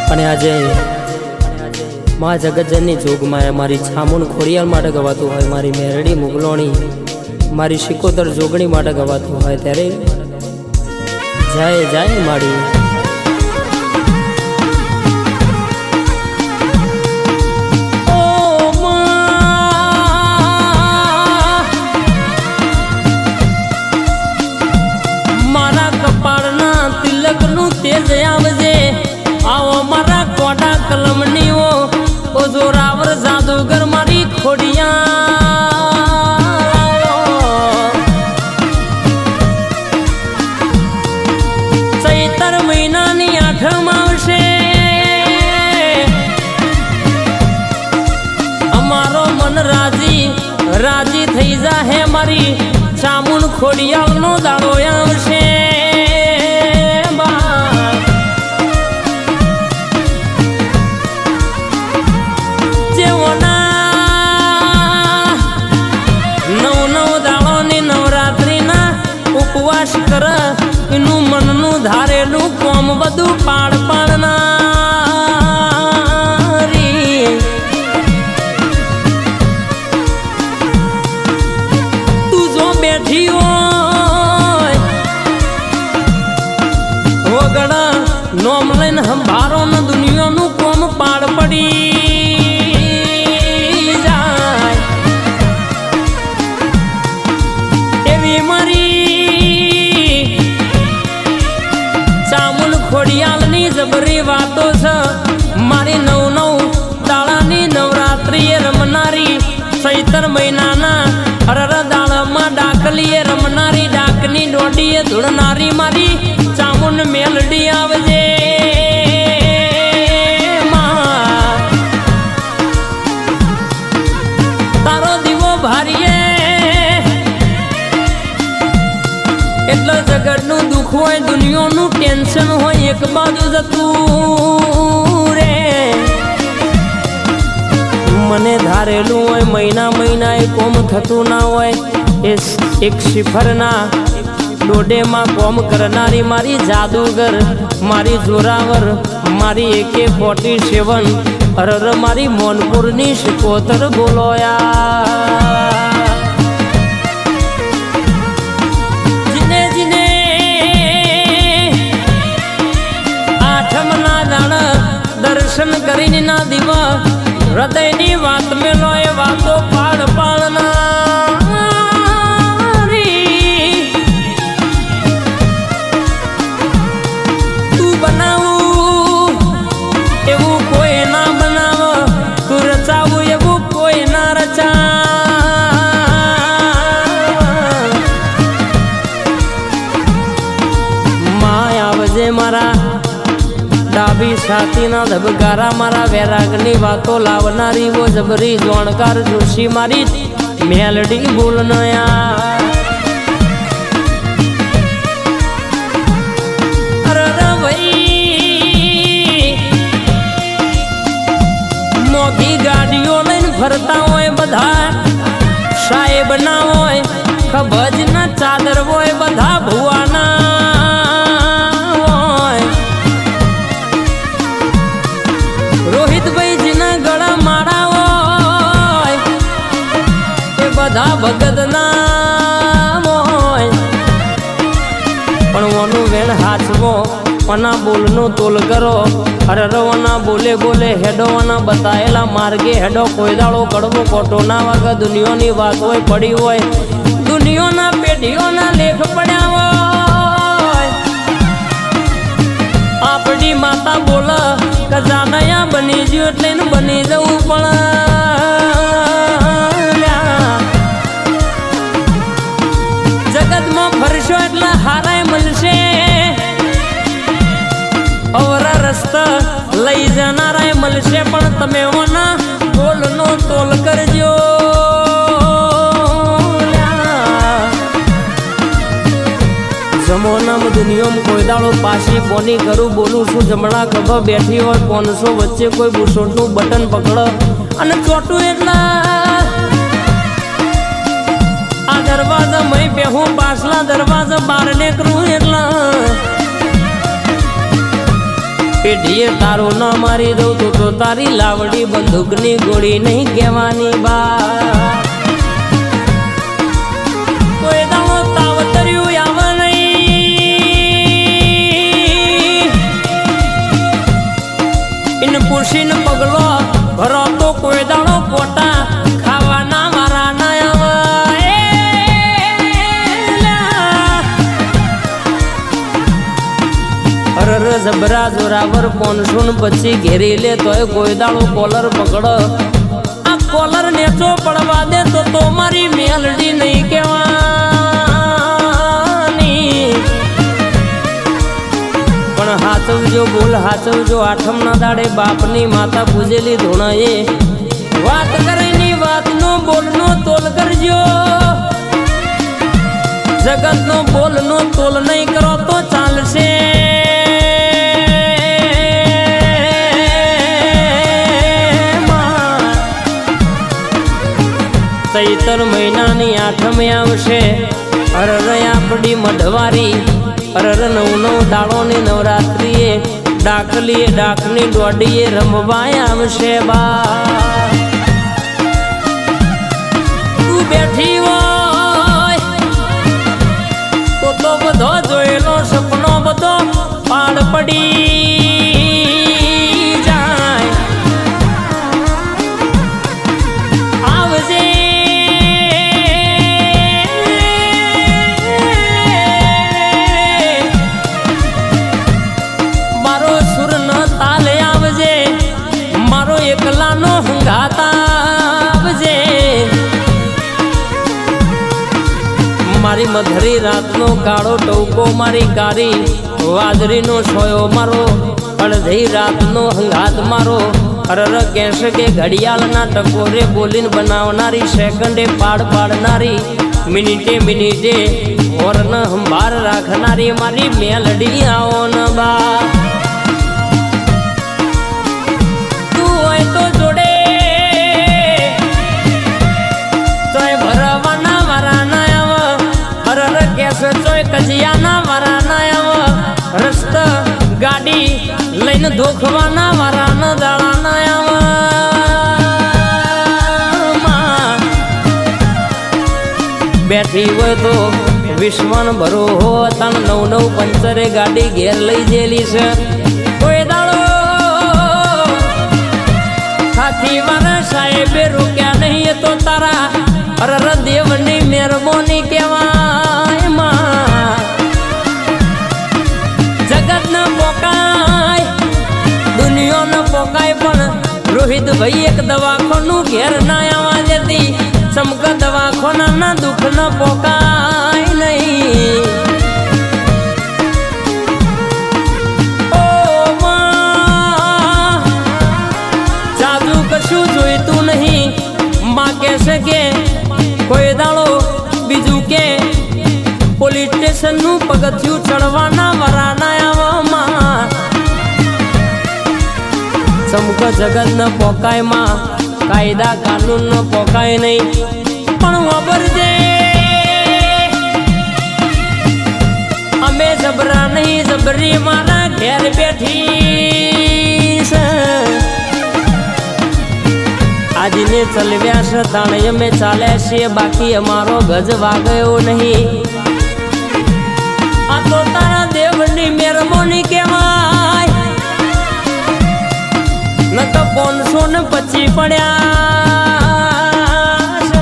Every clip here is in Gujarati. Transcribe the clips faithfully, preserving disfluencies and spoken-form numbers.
અને આજે મા જગતજનની જોગમાં મારી છામુન ખોડિયાલ માટે ગવાતું હોય, મારી મેરડી મુગલોણી મારી શિકોતર જોગણી માટે ગવાતું હોય, ત્યારે જાય જાય માડી તેજ આવજે, આવો મારા કોટા કલમની ઓ ઓ જોરાવર જાદુગર મારી ખોડિયા ચૈતર મહિનાની આઠમ આવશે, અમારો મન રાજી રાજી થઈ જાહે, મારી ચામુન ખોડિયાલનો દાડો આવશે. ઉપવાસ કર એનું મનનું ધારેલું કોમ બધું પાડ પાડનારી, તું જો બેઠી હોય વગડ નોમ લઈને હંભારો ને દુનિયાનું કોમ પાડ પડી જાય, એવી મારી ખોડિયાલની જબરી વાતો છે, મારી નવ નવ દાડાની નવરાત્રી એ રમનારી, ચૈતર મહિનાના અરર દાડામાં ડાકલીએ રમનારી, ડાકની દોડીએ ધૂળનારી મારી ચામુન મેલડી આવજે. તારો દીવો ભારીએ એટલે જગતનું દુઃખ હોય, દુનિયાનું ટેન્શન હોય, એક બાજુ જતું રે. મને ધારેલું હોય મહિના મહિના એ કોમ થતું ના હોય, એ એક શિફરના ડોડેમાં કોમ કરનારી મારી જાદુગર મારી જોરાવર મારી એકે ફોર્ટી સેવન અરર મારી મોનપુરની શિકોતર બોલોયા. દર્શન કરીને ના દીવા હૃદયની વાત મેલો એ વાતો પાડ પાડનારી, તું બનાવું એવું કોઈ ના બનાવ, તું રચાવું એવું કોઈ ના રચા. માય આવજે મારા ડાબી છાતીના ધબકારા, મારા વૈરાગની વાતો લાવનારી વો જબરી જોણકાર જોશી મારી મેલડી બોલનયા. અરે ભાઈ મોટી ગાડીઓ લઈને ફરતા હોય બધા સાહેબ ના હોય, ખબજ ના ચાદર હોય બધા ભુવાના, બધા ભગત નામ હોય, પણ ઓનું વેણ હાથવો ઓના બોલનો તોલ કરો, હરરવાના બોલે બોલે હેડોવાના બતાયેલા માર્ગે હેડો, કોઈ દાડો કડવો કોટો ના વાગે, દુનિયાની વાત હોય પડી હોય, દુનિયાના પેઢીઓના લેખ પડ્યા હોય, આપણી માતા બોલ કે જાનયા બની ગયું એટલે બની જવું પણ જગતમાં ફરશો એટલે હારાય મળશે, અવરા રસ્તા લઈ જનારાય મળશે, પણ તમે ઓના બોલનો તોલ કરજો. જમોનામાં દુનિયામાં કોઈ દાડો પાછી કોની કરું બોલું છું, જમણા ખભા બેઠી હોય પાંચસો વચ્ચે કોઈ બુશોટનું બટન પકડો અને ચોટું એટલા આ દરવાજા મય બેહું, પાછલા દરવાજા બાર નીકળું એટલા પેઢીએ તારું ન મારી દઉં તું તો તારી લાવડી બંદૂકની ગોળી નહીં કહેવાની બા કોઈ દાણો તાવતર્યું આવ નહીં ઇન પુષીને પગલો ભરો તો કોઈ દાણો પોટા ખાવાના મારા ના અરર જબરા જોરાવર પોનસુન પછી ઘેરી લે તોય કોઈ દાડો કોલર પકડ આ કોલર નેચો પડવા દે તો તો મારી મેલડી નહીં કહેવાની પણ હાચવજો બોલ હાચવજો આઠમ ના દાડે બાપની માતા પૂજેલી ધોણાએ વાત કરેની વાતનો બોલનો તોલ કરજો જગતનો બોલનો તોલ નહીં કરો તો ચાલશે ચૈતર મહિનાની આઠમે આવશે અરર આપડી મઢવારી અરર નવ નવ દાડોની નવરાત્રીએ ડાકલીએ ડાકની દોડીએ રમવાય આવશે બા તું બેઠી હોય તો તો બધો જોયેલો સપનો બધો પાડ પડી જાય આવજે એકલાનો હંગાતા આવજે મારી મધરી રાતનો કાળો ટોકો મારી કારી વાદરીનો સોયો મારો અડધી રાતનો હંગાત મારો અરર કહેશે કે ઘડિયાળના ટકોરે બોલીને બનાવનારી સેકન્ડે પાડ પાડનારી મિનિટે મિનિટે હોર્ન સંભાર રાખનારી મારી મેલડી આવો ન બા કજિયાના વારા ના આવ રસ્ત ગાડી લઈને ધોખવાના વારા ના દાડા ના આવ બેઠી હોય તો વિશ્વન ભરો હો તન નવ નવ પંચરે ગાડી ઘેર લઈ જેલી છે કોઈ દાડો સાથી વાળા સાહેબે રોક્યા નહીં તો તારા અરર દેવની મહેરબાની કહેવાય રોહિત ભાઈ એક દવાખાનું ઘેર ના આવવા દેતી ચમક દવાખાના ના દુઃખ ન પોકાય નહીં ઓ માં જાદુ કશું જોઈતું નહીં માં કહેશે કે કોઈ દાડો બીજું કે પોલીસ સ્ટેશન નું પગથિયું ચડવાના વરાના આવવામાં ચમક જગત ન પોકાય માં કાયદા કાનૂન ન પોકાય નહીં પણ વબરજે અમે જબરા નહીં જબરી મારા ઘેર બેઠી છે આજને ચલવ્યા છે તાણે અમે ચાલ્યા છીએ બાકી અમારો ગજ વાગ્યો નહીં આ તો તારા દેવની મહેરબાની કહેવાય ન તો પોનસો ને પછી પડ્યા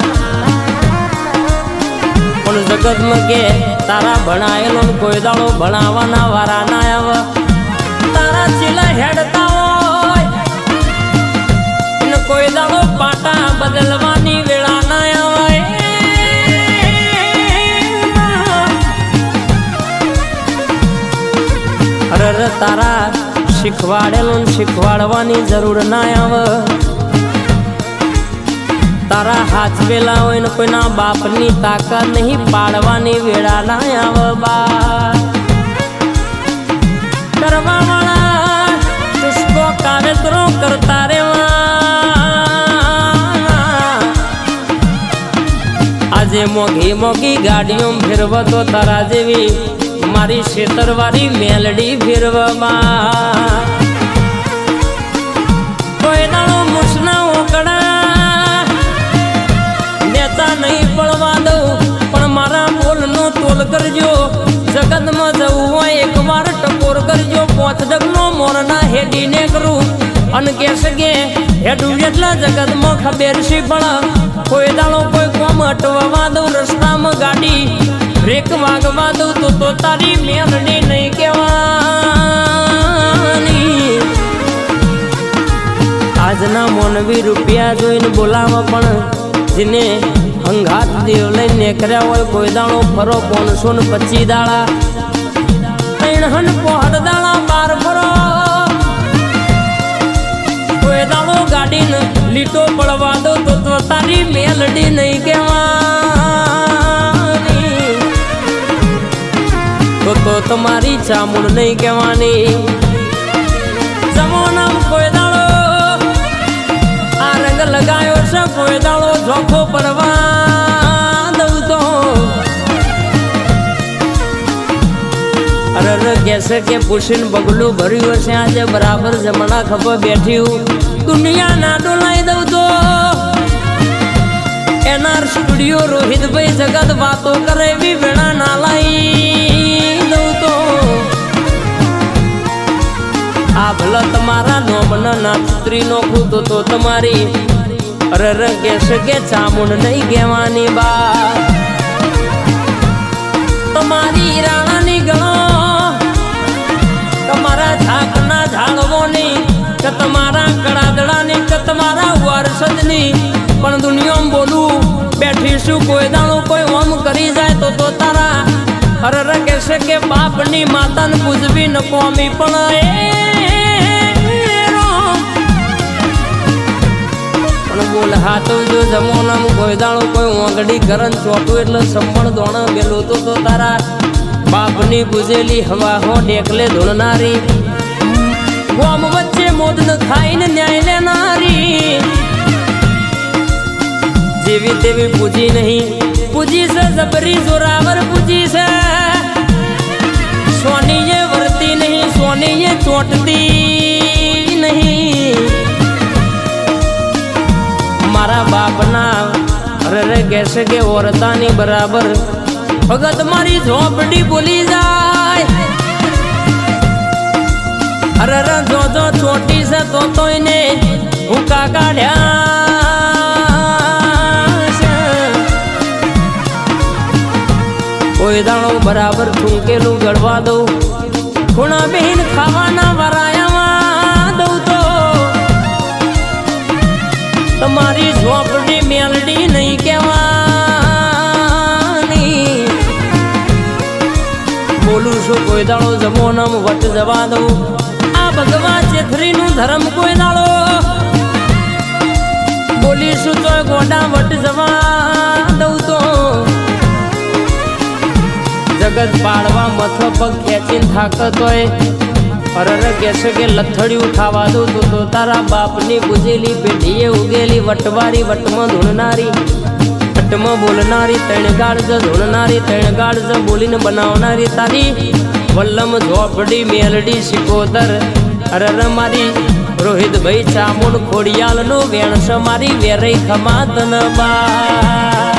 પણ જગતમાં કે તારા ભણાયેલો કોઈ દાડો ભણાવવાના વારા ના આવ તારા ચીલા હેડતા હોય ને કોઈ દાડો પાટા બદલવાની વેળા ના આવે અરર તારા શીખવાડેલું શીખવાડવાની જરૂર ના આવ તારા હાચવેલા હોય ને કોઈના બાપની તાકાત નહીં પાડવાની વેળા ના આવ બા કરવા વાળા પુષ્પો કાવેતરો કરતા રેવા આજે મોઘી મોઘી ગાડીઓ ફેરવો તો તારા જેવી મારી શેતરવાળી મેલડી ફેરવામાં કોઈ દાડો મૂછના ઓકડા નેતા નહીં પડવા દઉં પણ મારા બોલનો તોલ કરજો જગતમાં જવું હોય એક વાર ટકોર કરજો પોત ડગનો મોરના હેડીને કરું અને કહેશે કે હેડું એટલા જગતમાં ખબર છે પણ કોઈ દાડો કોઈ કોમ અટવા દઉં રસ્તામાં ગાડી બ્રેક વાગવા દઉં તો તો તારી મેલડી નહીં કહેવાની આજના મોનવી રૂપિયા જોઈને બોલાવા પણ જેને હંગાત દેવ લઈને નીકળ્યા હોય કોઈ દાડો ફરો પોનસો ને પચી દાડા ત્રણ હન પોહડ દાડા બાર ફરો કોઈ દાડો ગાડીને લીટો પડવા દો તો તો તારી મેલડી નહીં કહેવાની તો તો તમારી ચામુંડ નહીં કહેવાની જમોનામ કોઈ દાડો આ રંગ લગાયો છે કોઈ દાડો ઝોખો પડવા દઉં તો અરે કહેશે કે પૂછીને બગલું ભર્યું હશે આજે બરાબર જમણા ખભે બેઠ્યું દુનિયા ના ડોલાઈ દઉં તો એનઆર સ્ટુડિયો રોહિતભાઈ જગત વાતો કરે એવી વેળા ના લાઈ દઉં તો આ ભલા તમારા નોમના નાત્રી નોખું તો તો તમારી અરે કહેશે કે ચામુંડ નહીં કહેવાની બા તમારી રાણાની ગણો તમારા ઝાકના ઝાડવોની કે તમારા કડાદડાની કે તમારા વારસદની પણ દુનિયામાં બોલું બેઠીશું કોઈ દાણો કોઈ ઓમ કરી જાય તો તો તારા અરે કહેશે કે બાપની માતાને પૂજવી ન કોમી પણ એ પણ બોલ હાથો જો જમોનામાં કોઈ દાણો કોઈ ઓંગડી કરન ચોટું એટલે સંપણ દોણ બેલું તો તો તારા બાપની પૂજેલી હવા હો ડેકલે ધૂળનારી ગોમ વચ્ચે મોદન ખાઈને ન્યાય લેનારી જેવી તેવી પૂજી નહીં પૂજી છે જબરી જોરાવર પૂજી છે સોનીએ વર્તી નહીં સોનીએ ચોટતી નહીં મારા બાપના અરે કહેશે કે ઓરતાની બરાબર ભગત મારી ઝોપડી બોલી જાય અરે જો જો ચોટી છે તો તોયને ભૂકા કાઢ્યા છે કોઈ દાણો બરાબર ઠૂંકેલું ગળવા દઉં ખૂણા બહેન ખાવાના વરાયામાં દઉં તો તમારી ઝોપડી મેલડી નહીં કહેવાની બોલું છું કોઈ દાડો જમોનામ વટ જવા દઉં આ ભગવાન ચેથરીનું ધર્મ કોઈ દાડો બોલીશું તો ગોડા વટ જવા દઉં તો જગત પાડવા મથ પગ ખેંચીને થાકત હોય અરર કહેશે કે લથડિયું ખાવા દઉં તો તો તારા બાપની પૂજેલી પેઢીએ ઉગેલી વટવારી વટમાં ધૂણનારી વટમાં બોલનારી ત્રણ ગાળજ ધૂણનારી ત્રણ ગાળજ બોલીને બનાવનારી તારી વલ્લમ ઝોપડી મેલડી શિકોતર અરર મારી રોહિતભાઈ ચામુંડ ખોડિયાલનું વેણસ મારી વેરઈ ખમાતન બા